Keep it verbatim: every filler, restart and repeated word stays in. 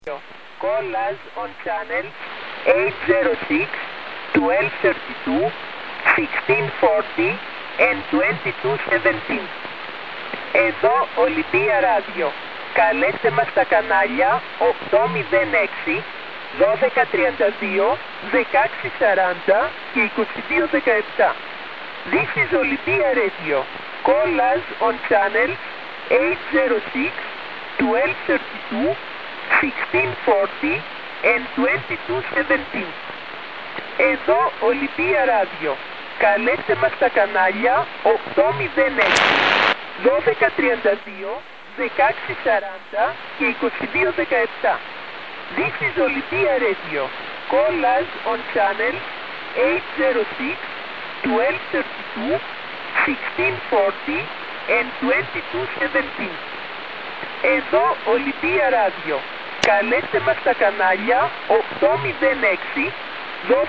Call us on channels eight zero six, twelve thirty-two, sixteen forty and twenty-two seventeen. Εδώ Ολυμπία Ράδιο. Καλέστε μας στα κανάλια οκτώ μηδέν έξι, δώδεκα τριάντα δύο, δεκαέξι σαράντα και είκοσι δύο δεκαεπτά. This is Olympia Radio. Call us on channels eight zero six, twelve thirty-two, sixteen forty and twenty-two seventeen. Εδώ Olympia Radio. Καλέστε μας στα κανάλια οκτώ μηδέν έξι, δώδεκα τριάντα δύο, δεκαέξι σαράντα και είκοσι δύο δεκαεπτά. This is Olympia Radio. Call us on channels eight zero six, twelve thirty-two, sixteen forty and twenty-two seventeen. Εδώ Olympia Radio. Καλέστε μας στα κανάλια οκτώ μηδέν έξι, δώδεκα